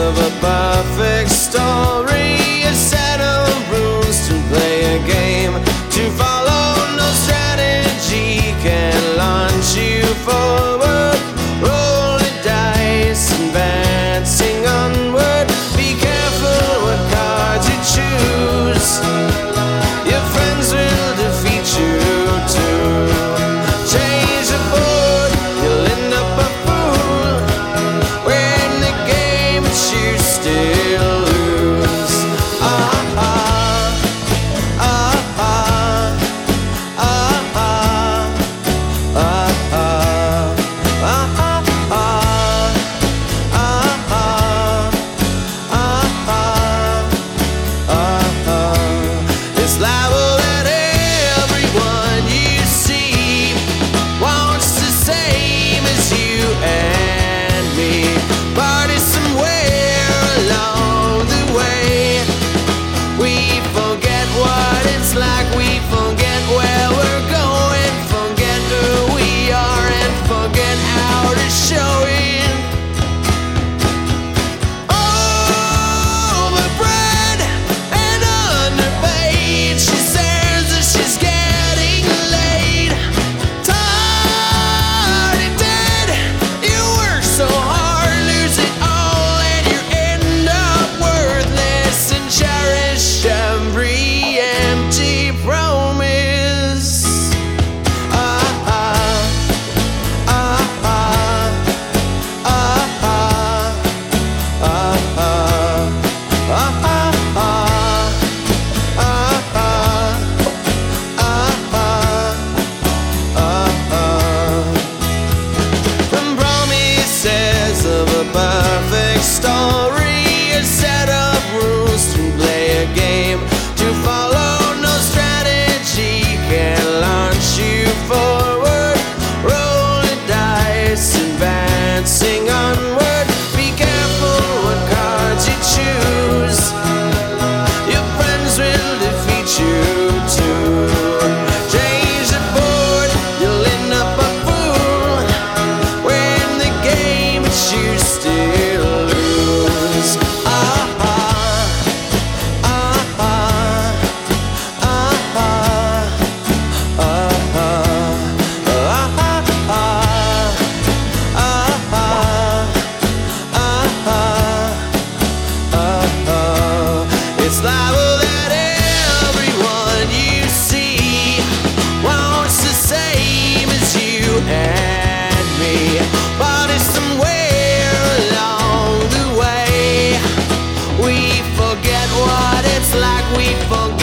of a perfect story, a set of rules to play a game, to follow no strategy can launch you forward. Roll the dice, advancing onward. Be careful what cards you choose. Your friends will defeat you too. Change the board, you'll end up a fool. Win the game, but you still lose. It's liable that everyone you see wants the same as you and me. Party somewhere along the way. We forget what it's like, we forget where we're going, forget who we are, and forget how to show it. Overbred and underpaid, she says that she's getting laid. Tired and dead, you work so hard, lose it all, and you end up worthless and cherish every empty promise. From promises of a perfect story, a set of rules to play a game, to follow no strategy can launch you forward. Roll the dice, advancing onward. Be careful what cards you choose. Your friends will defeat you too. Change the board, you'll end up a fool. Win the game, but you still lose. It's liable that everyone you see wants the same as you and me. But it's somewhere along the way we forget what it's like, we forget